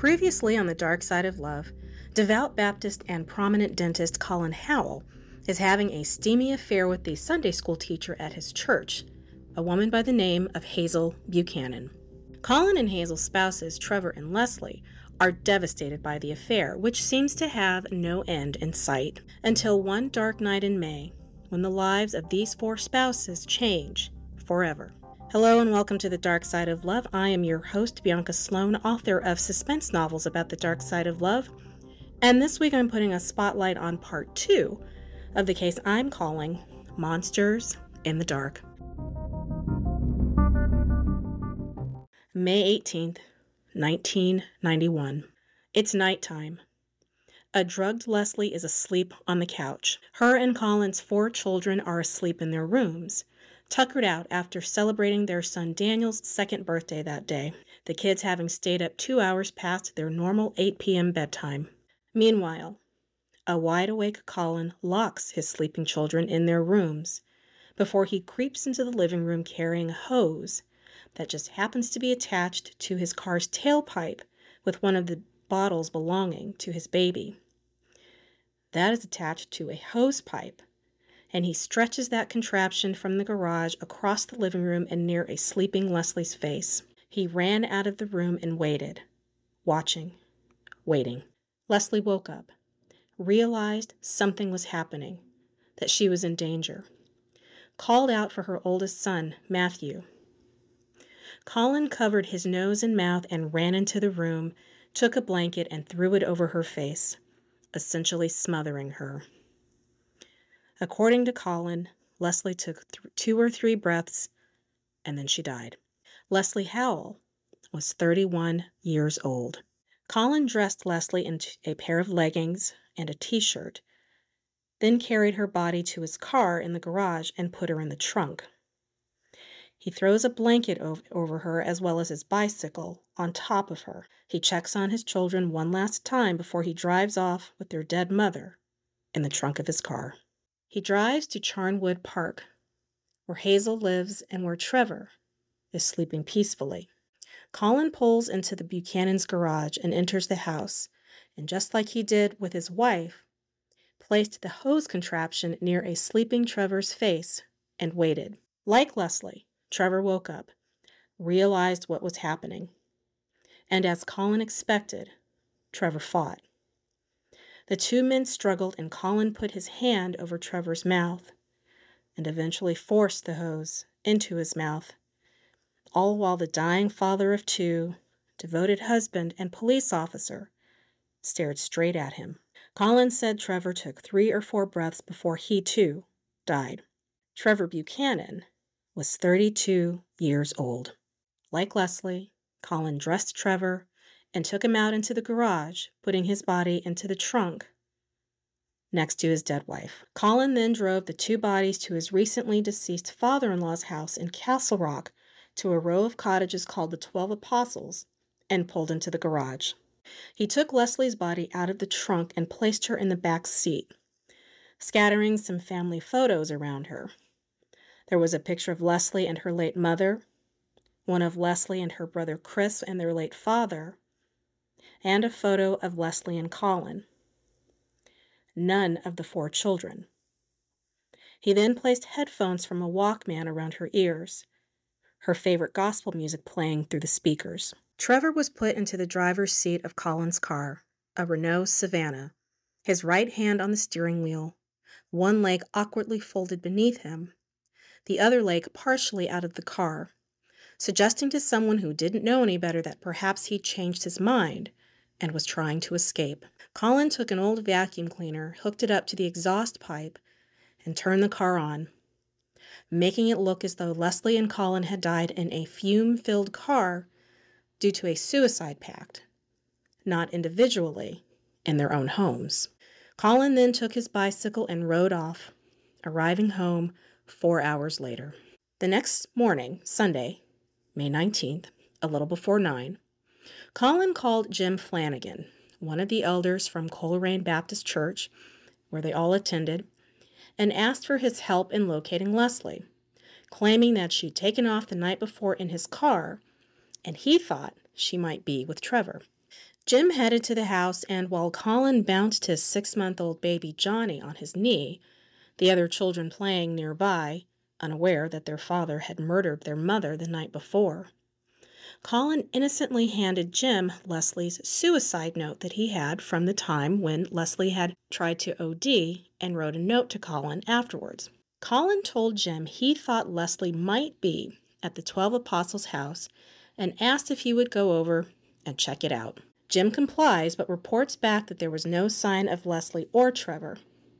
Previously on The Dark Side of Love, devout Baptist and prominent dentist Colin Howell is having a steamy affair with the Sunday school teacher at his church, a woman by the name of Hazel Buchanan. Colin and Hazel's spouses, Trevor and Leslie, are devastated by the affair, which seems to have no end in sight, until one dark night in May, when the lives of these four spouses change forever. Hello and welcome to The Dark Side of Love. I am your host, Bianca Sloan, author of suspense novels about the dark side of love. And this week I'm putting a spotlight on part 2 of the case I'm calling Monsters in the Dark. May 18th, 1991. It's nighttime. A drugged Leslie is asleep on the couch. Her and Colin's 4 children are asleep in their rooms, tuckered out after celebrating their son Daniel's 2nd birthday that day, the kids having stayed up 2 hours past their normal 8 p.m. bedtime. Meanwhile, a wide-awake Colin locks his sleeping children in their rooms before he creeps into the living room carrying a hose that just happens to be attached to his car's tailpipe with one of the bottles belonging to his baby. That is attached to a hose pipe, and he stretches that contraption from the garage across the living room and near a sleeping Leslie's face. He ran out of the room and waited, watching, waiting. Leslie woke up, realized something was happening, that she was in danger, called out for her oldest son, Matthew. Colin covered his nose and mouth and ran into the room, took a blanket and threw it over her face, essentially smothering her. According to Colin, Leslie took 2 or 3 breaths, and then she died. Leslie Howell was 31 years old. Colin dressed Leslie in a pair of leggings and a t-shirt, then carried her body to his car in the garage and put her in the trunk. He throws a blanket over her as well as his bicycle on top of her. He checks on his children one last time before he drives off with their dead mother in the trunk of his car. He drives to Charnwood Park, where Hazel lives and where Trevor is sleeping peacefully. Colin pulls into the Buchanan's garage and enters the house, and just like he did with his wife, placed the hose contraption near a sleeping Trevor's face and waited. Like Leslie, Trevor woke up, realized what was happening, and as Colin expected, Trevor fought. The 2 men struggled, and Colin put his hand over Trevor's mouth and eventually forced the hose into his mouth, all while the dying father of 2, devoted husband, and police officer stared straight at him. Colin said Trevor took 3 or 4 breaths before he, too, died. Trevor Buchanan was 32 years old. Like Leslie, Colin dressed Trevor and took him out into the garage, putting his body into the trunk next to his dead wife. Colin then drove the 2 bodies to his recently deceased father-in-law's house in Castle Rock to a row of cottages called the 12 Apostles and pulled into the garage. He took Leslie's body out of the trunk and placed her in the back seat, scattering some family photos around her. There was a picture of Leslie and her late mother, one of Leslie and her brother Chris and their late father, and a photo of Leslie and Colin. None of the 4 children. He then placed headphones from a Walkman around her ears, her favorite gospel music playing through the speakers. Trevor was put into the driver's seat of Colin's car, a Renault Savannah, his right hand on the steering wheel, one leg awkwardly folded beneath him, the other leg partially out of the car, suggesting to someone who didn't know any better that perhaps he'd changed his mind and was trying to escape. Colin took an old vacuum cleaner, hooked it up to the exhaust pipe, and turned the car on, making it look as though Leslie and Colin had died in a fume-filled car due to a suicide pact, not individually in their own homes. Colin then took his bicycle and rode off, arriving home 4 hours later. The next morning, Sunday, May 19th, a little before 9, Colin called Jim Flanagan, one of the elders from Coleraine Baptist Church, where they all attended, and asked for his help in locating Leslie, claiming that she'd taken off the night before in his car, and he thought she might be with Trevor. Jim headed to the house, and while Colin bounced his 6-month-old baby Johnny on his knee, the other children playing nearby, unaware that their father had murdered their mother the night before, Colin innocently handed Jim Leslie's suicide note that he had from the time when Leslie had tried to OD, and wrote a note to Colin afterwards. Colin told Jim he thought Leslie might be at the 12 Apostles' house and asked if he would go over and check it out. Jim complies, but reports back that there was no sign of Leslie or Trevor.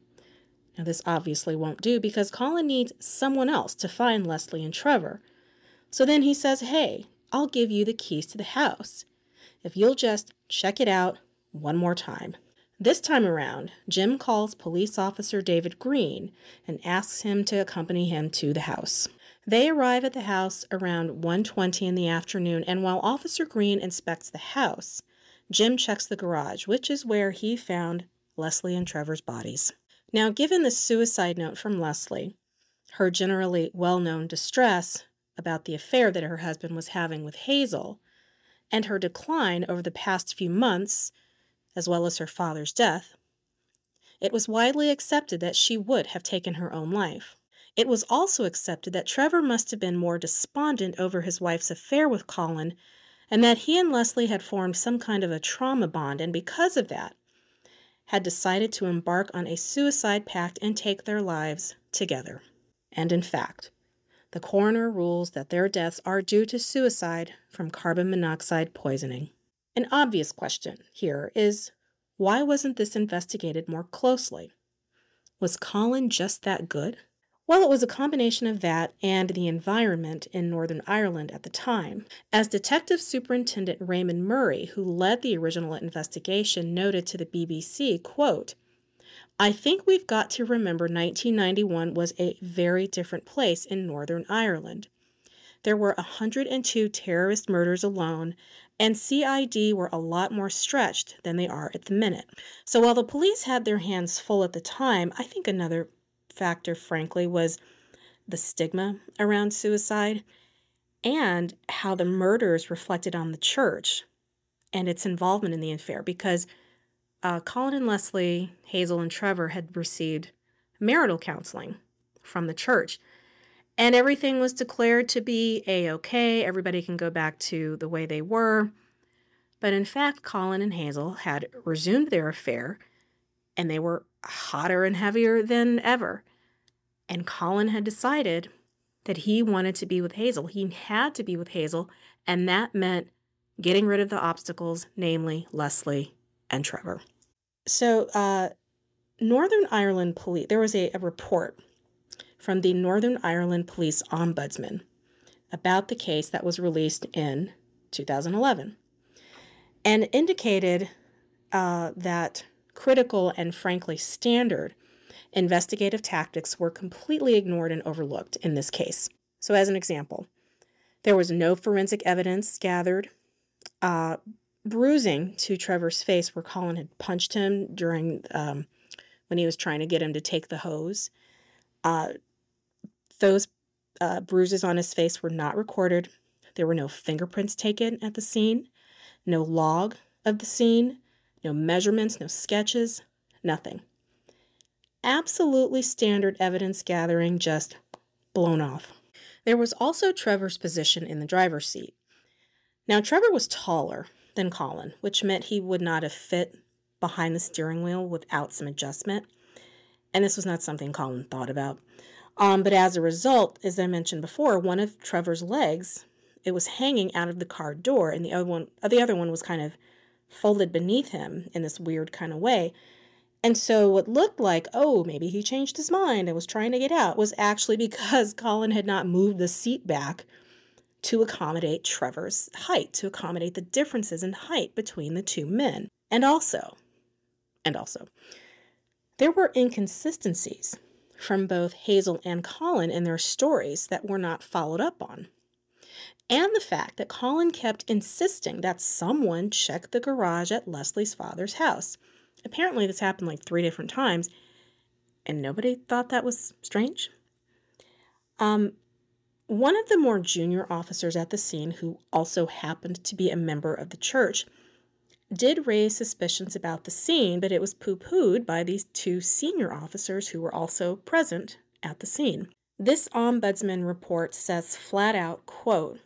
Now, this obviously won't do because Colin needs someone else to find Leslie and Trevor. So then he says, hey, I'll give you the keys to the house if you'll just check it out one more time. This time around, Jim calls police officer David Green and asks him to accompany him to the house. They arrive at the house around 1:20 in the afternoon, and while Officer Green inspects the house, Jim checks the garage, which is where he found Leslie and Trevor's bodies. Now, given the suicide note from Leslie, her generally well-known distress about the affair that her husband was having with Hazel, and her decline over the past few months, as well as her father's death, it was widely accepted that she would have taken her own life. It was also accepted that Trevor must have been more despondent over his wife's affair with Colin, and that he and Leslie had formed some kind of a trauma bond, and because of that, had decided to embark on a suicide pact and take their lives together. And in fact, the coroner rules that their deaths are due to suicide from carbon monoxide poisoning. An obvious question here is, why wasn't this investigated more closely? Was Colin just that good? Well, it was a combination of that and the environment in Northern Ireland at the time. As Detective Superintendent Raymond Murray, who led the original investigation, noted to the BBC, quote, I think we've got to remember 1991 was a very different place in Northern Ireland. There were 102 terrorist murders alone, and CID were a lot more stretched than they are at the minute. So while the police had their hands full at the time, I think another factor, frankly, was the stigma around suicide and how the murders reflected on the church and its involvement in the affair, because Colin and Leslie, Hazel and Trevor had received marital counseling from the church, and everything was declared to be A-okay. Everybody can go back to the way they were. But in fact, Colin and Hazel had resumed their affair, and they were hotter and heavier than ever. And Colin had decided that he wanted to be with Hazel. He had to be with Hazel, and that meant getting rid of the obstacles, namely Leslie and Trevor. So Northern Ireland Police, there was a report from the Northern Ireland Police Ombudsman about the case that was released in 2011 and indicated that critical and frankly standard investigative tactics were completely ignored and overlooked in this case. So as an example, there was no forensic evidence gathered. Bruising to Trevor's face where Colin had punched him during when he was trying to get him to take the hose. Those bruises on his face were not recorded. There were no fingerprints taken at the scene, no log of the scene, no measurements, no sketches, nothing. Absolutely standard evidence gathering, just blown off. There was also Trevor's position in the driver's seat. Now, Trevor was taller than Colin, which meant he would not have fit behind the steering wheel without some adjustment. And this was not something Colin thought about. But as a result, as I mentioned before, one of Trevor's legs, it was hanging out of the car door, and the other one was kind of folded beneath him in this weird kind of way. And so what looked like, oh, maybe he changed his mind and was trying to get out, was actually because Colin had not moved the seat back to accommodate Trevor's height, to accommodate the differences in height between the two men. And also, there were inconsistencies from both Hazel and Colin in their stories that were not followed up on. And the fact that Colin kept insisting that someone check the garage at Leslie's father's house. Apparently this happened like 3 different times, and nobody thought that was strange. One of the more junior officers at the scene, who also happened to be a member of the church, did raise suspicions about the scene, but it was poo-pooed by these two senior officers who were also present at the scene. This ombudsman report says flat out, quote,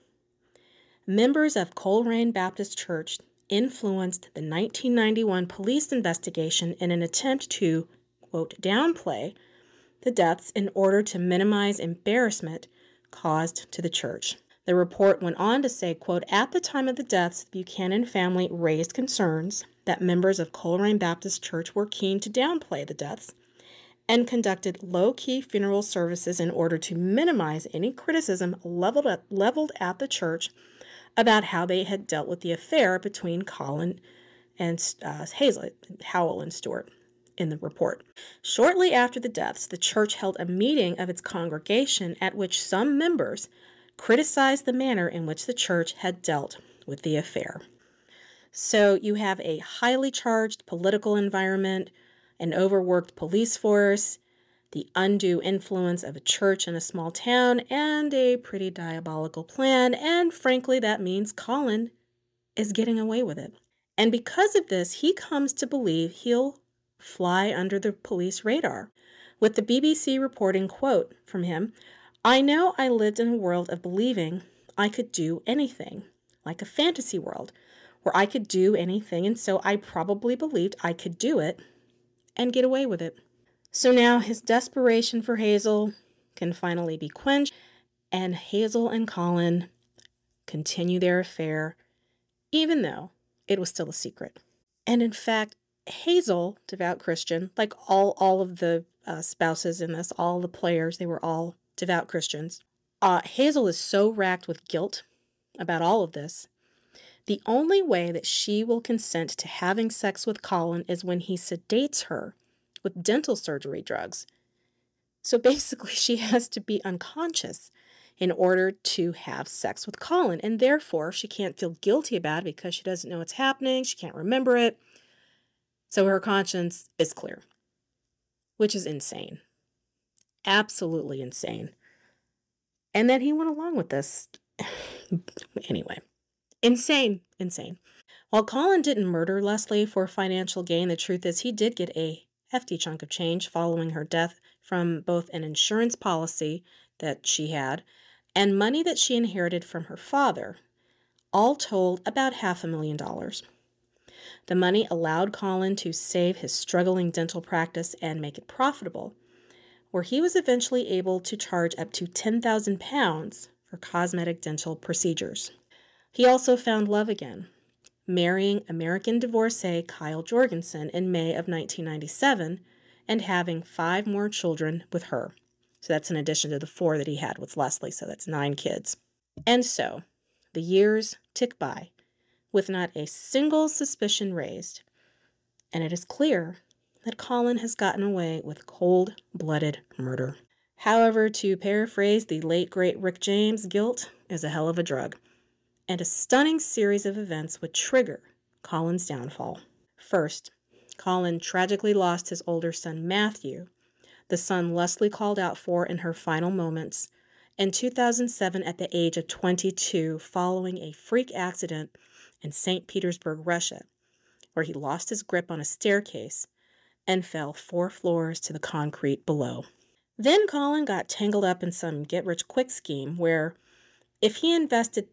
members of Coleraine Baptist Church influenced the 1991 police investigation in an attempt to, quote, downplay the deaths in order to minimize embarrassment caused to the church. The report went on to say, quote, at the time of the deaths, the Buchanan family raised concerns that members of Coleraine Baptist Church were keen to downplay the deaths and conducted low-key funeral services in order to minimize any criticism leveled at the church about how they had dealt with the affair between Colin and Howell and Stewart in the report. Shortly after the deaths, the church held a meeting of its congregation at which some members criticized the manner in which the church had dealt with the affair. So you have a highly charged political environment, an overworked police force, the undue influence of a church in a small town, and a pretty diabolical plan, and frankly, that means Colin is getting away with it. And because of this, he comes to believe he'll fly under the police radar, with the BBC reporting, quote from him, I know I lived in a world of believing I could do anything, like a fantasy world, where I could do anything, and so I probably believed I could do it and get away with it. So now his desperation for Hazel can finally be quenched, and Hazel and Colin continue their affair, even though it was still a secret. And in fact, Hazel, devout Christian, like all of the spouses in this, all the players, they were all devout Christians. Hazel is so racked with guilt about all of this. The only way that she will consent to having sex with Colin is when he sedates her with dental surgery drugs. So basically, she has to be unconscious in order to have sex with Colin, and therefore she can't feel guilty about it because she doesn't know what's happening, she can't remember it. So her conscience is clear, which is insane. Absolutely insane. And then he went along with this. Anyway, insane. While Colin didn't murder Leslie for financial gain, the truth is he did get a hefty chunk of change following her death from both an insurance policy that she had and money that she inherited from her father, all told about $500,000. The money allowed Colin to save his struggling dental practice and make it profitable, where he was eventually able to charge up to £10,000 for cosmetic dental procedures. He also found love again, marrying American divorcee Kyle Jorgensen in May of 1997 and having 5 more children with her. So that's in addition to the 4 that he had with Leslie, so that's 9 kids. And so the years tick by with not a single suspicion raised, and it is clear that Colin has gotten away with cold-blooded murder. However, to paraphrase the late great Rick James, guilt is a hell of a drug, and a stunning series of events would trigger Colin's downfall. First, Colin tragically lost his older son Matthew, the son Leslie called out for in her final moments, in 2007 at the age of 22 following a freak accident in St. Petersburg, Russia, where he lost his grip on a staircase and fell 4 floors to the concrete below. Then Colin got tangled up in some get-rich-quick scheme where if he invested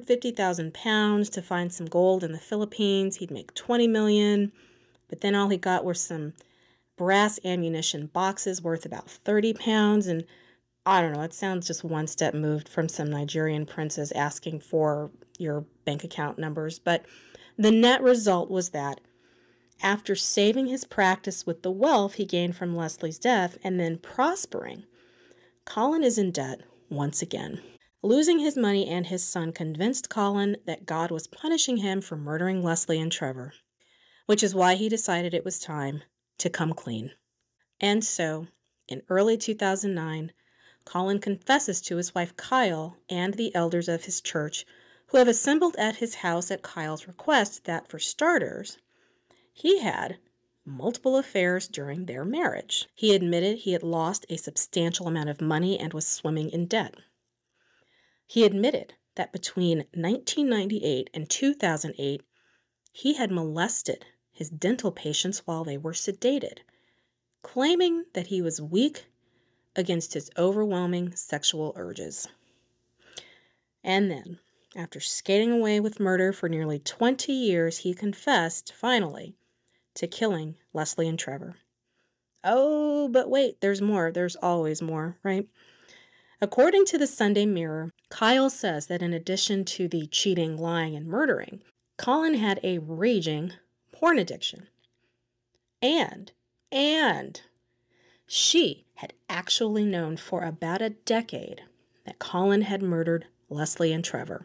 £350,000 to find some gold in the Philippines, he'd make $20 million, but then all he got were some brass ammunition boxes worth about £30, and I don't know, it sounds just one step moved from some Nigerian princes asking for your bank account numbers, but the net result was that after saving his practice with the wealth he gained from Leslie's death and then prospering, Colin is in debt once again. Losing his money and his son convinced Colin that God was punishing him for murdering Leslie and Trevor, which is why he decided it was time to come clean. And so, in early 2009, Colin confesses to his wife Kyle and the elders of his church, who have assembled at his house at Kyle's request, that, for starters, he had multiple affairs during their marriage. He admitted he had lost a substantial amount of money and was swimming in debt. He admitted that between 1998 and 2008, he had molested his dental patients while they were sedated, claiming that he was weak against his overwhelming sexual urges. And then, after skating away with murder for nearly 20 years, he confessed, finally, to killing Leslie and Trevor. Oh, but wait, there's more. There's always more, right? According to the Sunday Mirror, Kyle says that in addition to the cheating, lying, and murdering, Colin had a raging porn addiction. And she had actually known for about a decade that Colin had murdered Leslie and Trevor.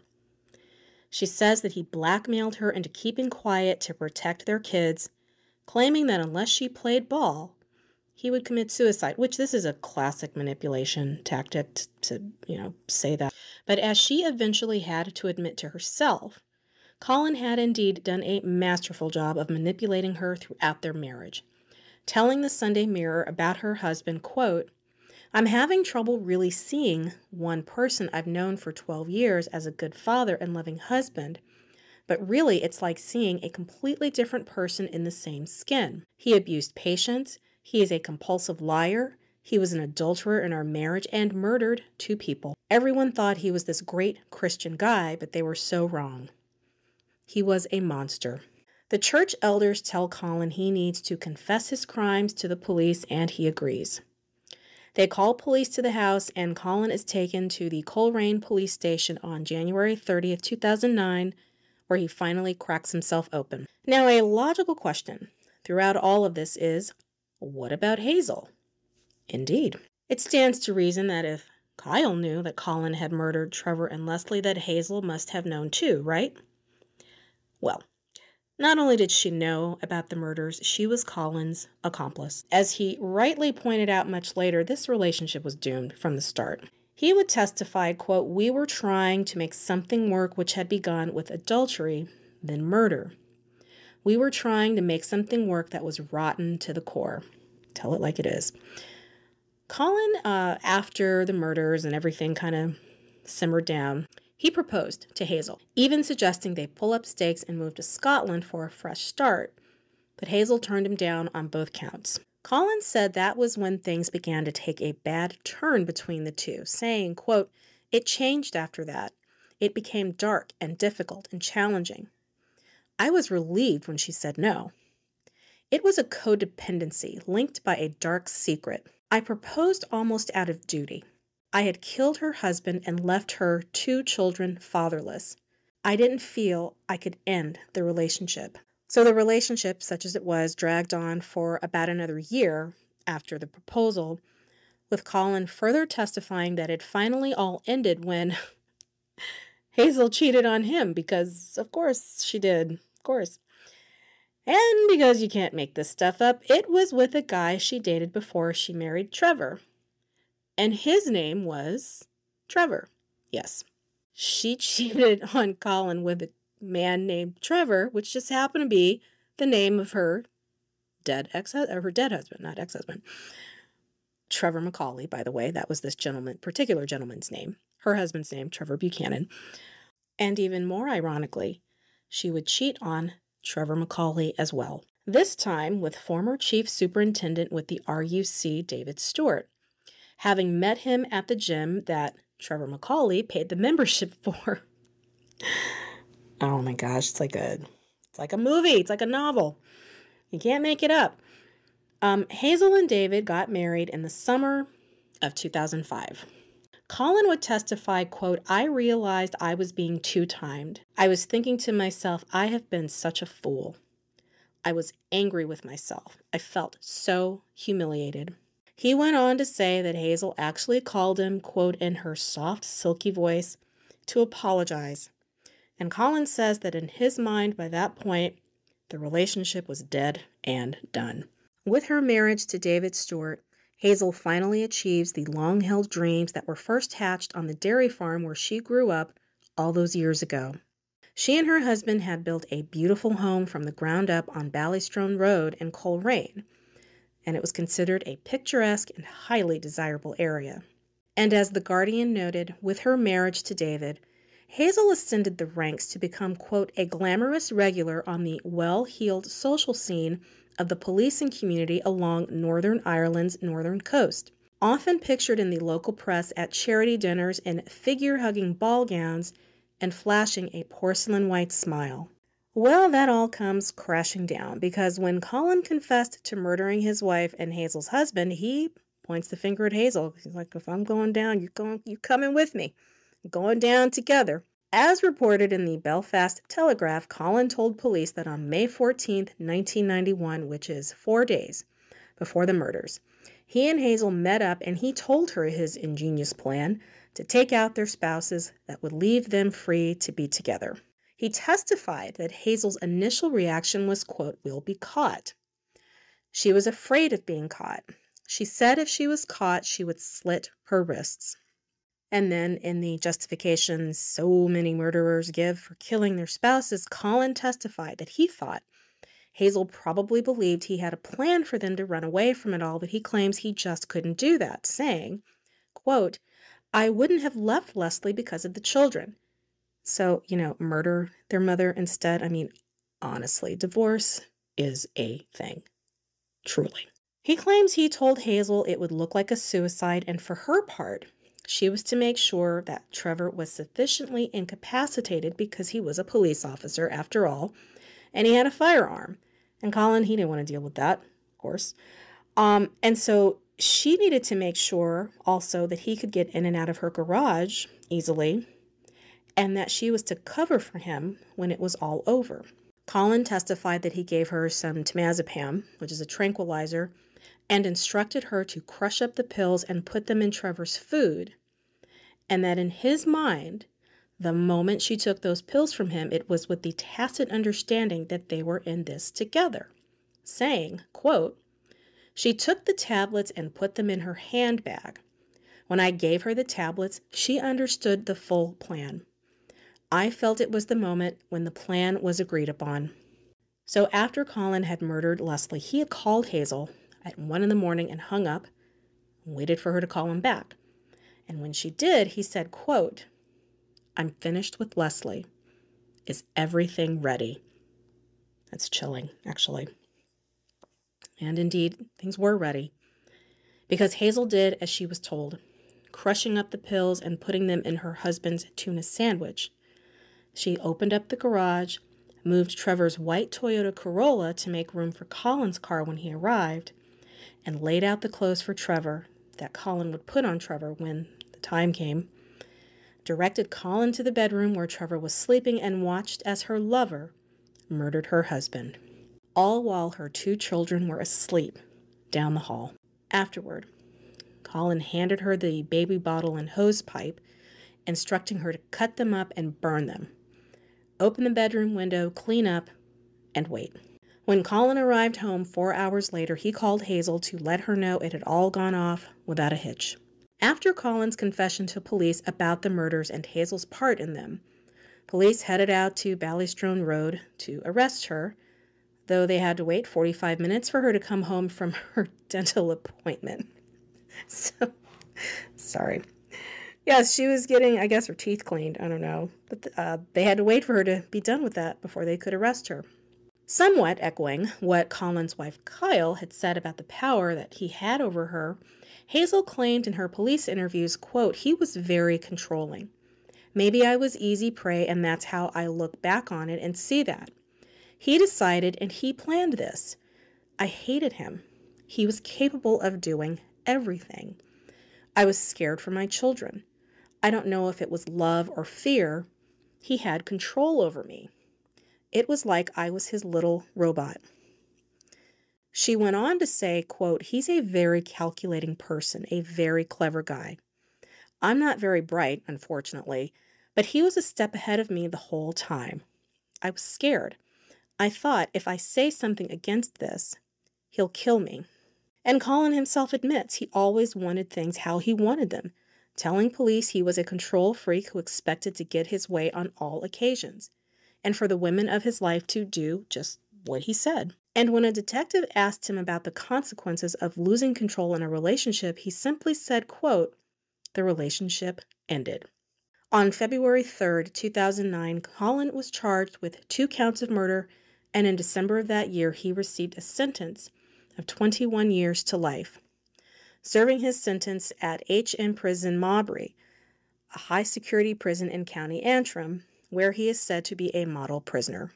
She says that he blackmailed her into keeping quiet to protect their kids, claiming that unless she played ball, he would commit suicide, which this is a classic manipulation tactic to say that. But as she eventually had to admit to herself, Colin had indeed done a masterful job of manipulating her throughout their marriage, telling the Sunday Mirror about her husband, quote, "I'm having trouble really seeing one person I've known for 12 years as a good father and loving husband, but really it's like seeing a completely different person in the same skin. He abused patients, he is a compulsive liar, he was an adulterer in our marriage and murdered 2 people. Everyone thought he was this great Christian guy, but they were so wrong. He was a monster." The church elders tell Colin he needs to confess his crimes to the police, and he agrees. They call police to the house, and Colin is taken to the Coleraine police station on January 30th, 2009, where he finally cracks himself open. Now, a logical question throughout all of this is, what about Hazel? Indeed. It stands to reason that if Kyle knew that Colin had murdered Trevor and Leslie, that Hazel must have known too, right? Well, not only did she know about the murders, she was Colin's accomplice. As he rightly pointed out much later, this relationship was doomed from the start. He would testify, quote, "We were trying to make something work which had begun with adultery, then murder. We were trying to make something work that was rotten to the core." Tell it like it is. Colin, after the murders and everything kind of simmered down, he proposed to Hazel, even suggesting they pull up stakes and move to Scotland for a fresh start. But Hazel turned him down on both counts. Colin said that was when things began to take a bad turn between the two, saying, quote, "It changed after that. It became dark and difficult and challenging. I was relieved when she said no. It was a codependency linked by a dark secret. I proposed almost out of duty. I had killed her husband and left her 2 children fatherless. I didn't feel I could end the relationship." So the relationship, such as it was, dragged on for about another year after the proposal, with Colin further testifying that it finally all ended when Hazel cheated on him, because of course she did, of course. And because you can't make this stuff up, it was with a guy she dated before she married Trevor. And his name was Trevor. Yes. She cheated on Colin with a man named Trevor, which just happened to be the name of her dead husband, not ex-husband. Trevor McCauley, by the way, that was this particular gentleman's name. Her husband's name, Trevor Buchanan. And even more ironically, she would cheat on Trevor McCauley as well. This time with former chief superintendent with the RUC, David Stewart, having met him at the gym that Trevor McCauley paid the membership for. Oh my gosh, it's like a movie. It's like a novel. You can't make it up. Hazel and David got married in the summer of 2005. Colin would testify, quote, "I realized I was being two-timed. I was thinking to myself, I have been such a fool. I was angry with myself. I felt so humiliated." He went on to say that Hazel actually called him, quote, in her soft, silky voice, to apologize. And Colin says that in his mind, by that point, the relationship was dead and done. With her marriage to David Stewart, Hazel finally achieves the long-held dreams that were first hatched on the dairy farm where she grew up all those years ago. She and her husband had built a beautiful home from the ground up on Ballystrone Road in Coleraine, and it was considered a picturesque and highly desirable area. And as The Guardian noted, with her marriage to David, Hazel ascended the ranks to become, quote, a glamorous regular on the well-heeled social scene of the policing community along Northern Ireland's northern coast. Often pictured in the local press at charity dinners in figure-hugging ball gowns and flashing a porcelain-white smile. Well, that all comes crashing down because when Colin confessed to murdering his wife and Hazel's husband, he points the finger at Hazel. He's like, if I'm going down, you're coming with me. Going down together. As reported in the Belfast Telegraph, Colin told police that on May 14, 1991, which is 4 days before the murders, he and Hazel met up and he told her his ingenious plan to take out their spouses that would leave them free to be together. He testified that Hazel's initial reaction was, quote, we'll be caught. She was afraid of being caught. She said if she was caught, she would slit her wrists. And then in the justification so many murderers give for killing their spouses, Colin testified that he thought Hazel probably believed he had a plan for them to run away from it all, but he claims he just couldn't do that, saying, quote, I wouldn't have left Leslie because of the children. So, murder their mother instead. I mean, honestly, divorce is a thing. Truly. He claims he told Hazel it would look like a suicide, and for her part, she was to make sure that Trevor was sufficiently incapacitated because he was a police officer after all, and he had a firearm. And Colin, he didn't want to deal with that, of course. And so she needed to make sure also that he could get in and out of her garage easily, and that she was to cover for him when it was all over. Colin testified that he gave her some temazepam, which is a tranquilizer, and instructed her to crush up the pills and put them in Trevor's food, and that in his mind, the moment she took those pills from him, it was with the tacit understanding that they were in this together, saying, quote, she took the tablets and put them in her handbag. When I gave her the tablets, she understood the full plan. I felt it was the moment when the plan was agreed upon. So after Colin had murdered Leslie, he had called Hazel at 1 a.m. and hung up and waited for her to call him back. And when she did, he said, quote, I'm finished with Leslie. Is everything ready? That's chilling, actually. And indeed, things were ready. Because Hazel did as she was told, crushing up the pills and putting them in her husband's tuna sandwich. She opened up the garage, moved Trevor's white Toyota Corolla to make room for Colin's car when he arrived, and laid out the clothes for Trevor that Colin would put on Trevor when the time came, directed Colin to the bedroom where Trevor was sleeping, and watched as her lover murdered her husband, all while her 2 children were asleep down the hall. Afterward, Colin handed her the baby bottle and hose pipe, instructing her to cut them up and burn them. Open the bedroom window, clean up, and wait. When Colin arrived home 4 hours later, he called Hazel to let her know it had all gone off without a hitch. After Colin's confession to police about the murders and Hazel's part in them, police headed out to Ballystrone Road to arrest her, though they had to wait 45 minutes for her to come home from her dental appointment. So, sorry. Yes, she was getting, I guess, her teeth cleaned. I don't know. But they had to wait for her to be done with that before they could arrest her. Somewhat echoing what Colin's wife Kyle had said about the power that he had over her, Hazel claimed in her police interviews, quote, he was very controlling. Maybe I was easy prey, and that's how I look back on it and see that. He decided and he planned this. I hated him. He was capable of doing everything. I was scared for my children. I don't know if it was love or fear. He had control over me. It was like I was his little robot. She went on to say, quote, he's a very calculating person, a very clever guy. I'm not very bright, unfortunately, but he was a step ahead of me the whole time. I was scared. I thought if I say something against this, he'll kill me. And Colin himself admits he always wanted things how he wanted them, telling police he was a control freak who expected to get his way on all occasions, and for the women of his life to do just what he said. And when a detective asked him about the consequences of losing control in a relationship, he simply said, quote, the relationship ended. On February 3rd, 2009, Colin was charged with 2 counts of murder, and in December of that year, he received a sentence of 21 years to life, serving his sentence at HM Prison Mowbray, a high-security prison in County Antrim, where he is said to be a model prisoner.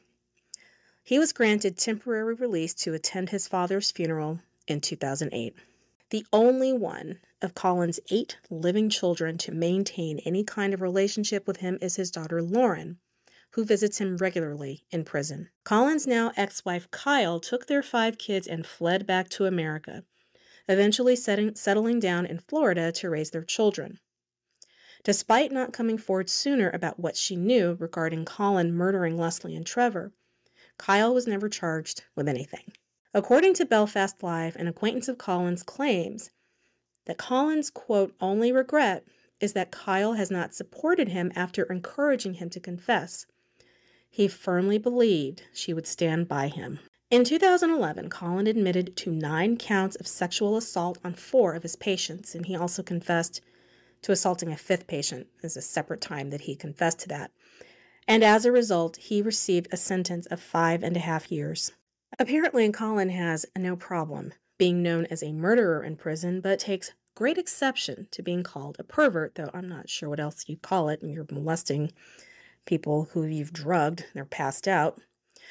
He was granted temporary release to attend his father's funeral in 2008. The only one of Colin's 8 living children to maintain any kind of relationship with him is his daughter Lauren, who visits him regularly in prison. Colin's now ex-wife Kyle took their 5 kids and fled back to America, eventually settling down in Florida to raise their children. Despite not coming forward sooner about what she knew regarding Colin murdering Leslie and Trevor, Kyle was never charged with anything. According to Belfast Live, an acquaintance of Colin's claims that Colin's, quote, only regret is that Kyle has not supported him after encouraging him to confess. He firmly believed she would stand by him. In 2011, Colin admitted to 9 counts of sexual assault on 4 of his patients, and he also confessed to assaulting a 5th patient. There's a separate time that he confessed to that. And as a result, he received a sentence of 5.5 years. Apparently, Colin has no problem being known as a murderer in prison, but takes great exception to being called a pervert, though I'm not sure what else you'd call it when you're molesting people who you've drugged, they're passed out.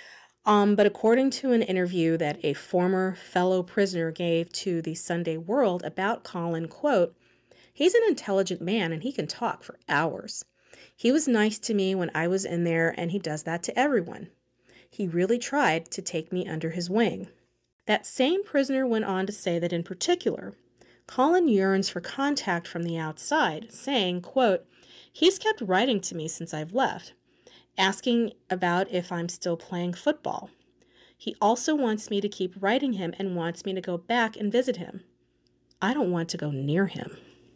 But according to an interview that a former fellow prisoner gave to the Sunday World about Colin, quote, he's an intelligent man and he can talk for hours. He was nice to me when I was in there, and he does that to everyone. He really tried to take me under his wing. That same prisoner went on to say that in particular, Colin yearns for contact from the outside, saying, quote, he's kept writing to me since I've left, asking about if I'm still playing football. He also wants me to keep writing him and wants me to go back and visit him. I don't want to go near him.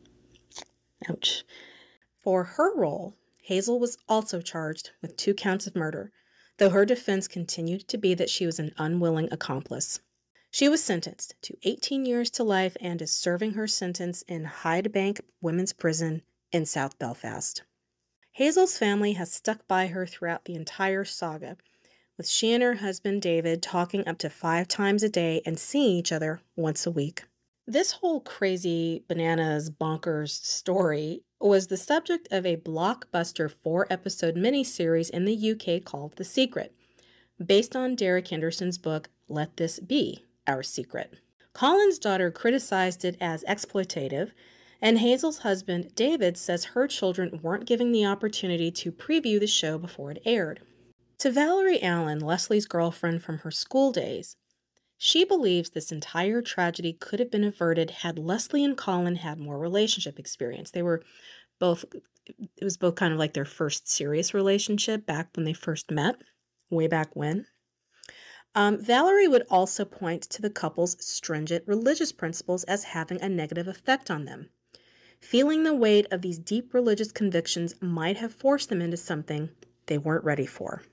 Ouch. For her role, Hazel was also charged with 2 counts of murder, though her defense continued to be that she was an unwilling accomplice. She was sentenced to 18 years to life and is serving her sentence in Hyde Bank Women's Prison in South Belfast. Hazel's family has stuck by her throughout the entire saga, with she and her husband David talking up to 5 times a day and seeing each other once a week. This whole crazy, bananas, bonkers story was the subject of a blockbuster 4-episode miniseries in the UK called The Secret, based on Derek Henderson's book, Let This Be Our Secret. Colin's daughter criticized it as exploitative, and Hazel's husband, David, says her children weren't given the opportunity to preview the show before it aired. To Valerie Allen, Leslie's girlfriend from her school days, she believes this entire tragedy could have been averted had Leslie and Colin had more relationship experience. It was both kind of like their first serious relationship back when they first met, way back when. Valerie would also point to the couple's stringent religious principles as having a negative effect on them. Feeling the weight of these deep religious convictions might have forced them into something they weren't ready for.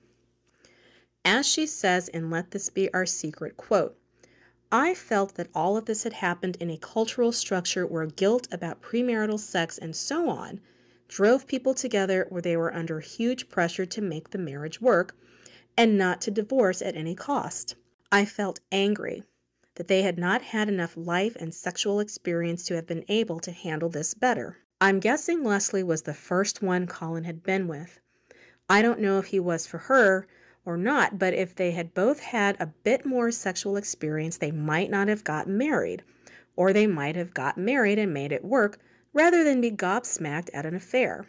As she says in Let This Be Our Secret, quote, I felt that all of this had happened in a cultural structure where guilt about premarital sex and so on drove people together where they were under huge pressure to make the marriage work and not to divorce at any cost. I felt angry that they had not had enough life and sexual experience to have been able to handle this better. I'm guessing Leslie was the first one Colin had been with. I don't know if he was for her or not, but if they had both had a bit more sexual experience, they might not have gotten married, or they might have got married and made it work rather than be gobsmacked at an affair.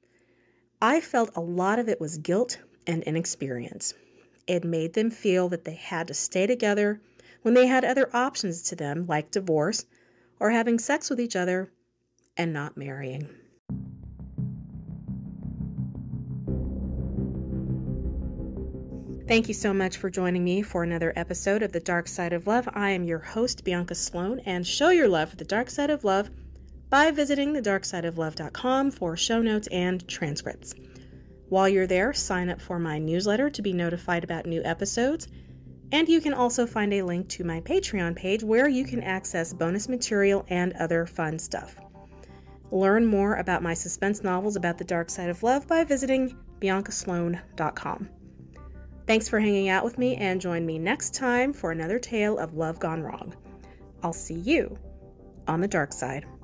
I felt a lot of it was guilt and inexperience. It made them feel that they had to stay together when they had other options to them, like divorce or having sex with each other and not marrying. Thank you so much for joining me for another episode of The Dark Side of Love. I am your host, Bianca Sloan, and show your love for The Dark Side of Love by visiting thedarksideoflove.com for show notes and transcripts. While you're there, sign up for my newsletter to be notified about new episodes, and you can also find a link to my Patreon page where you can access bonus material and other fun stuff. Learn more about my suspense novels about the dark side of love by visiting BiancaSloan.com. Thanks for hanging out with me, and join me next time for another tale of love gone wrong. I'll see you on the dark side.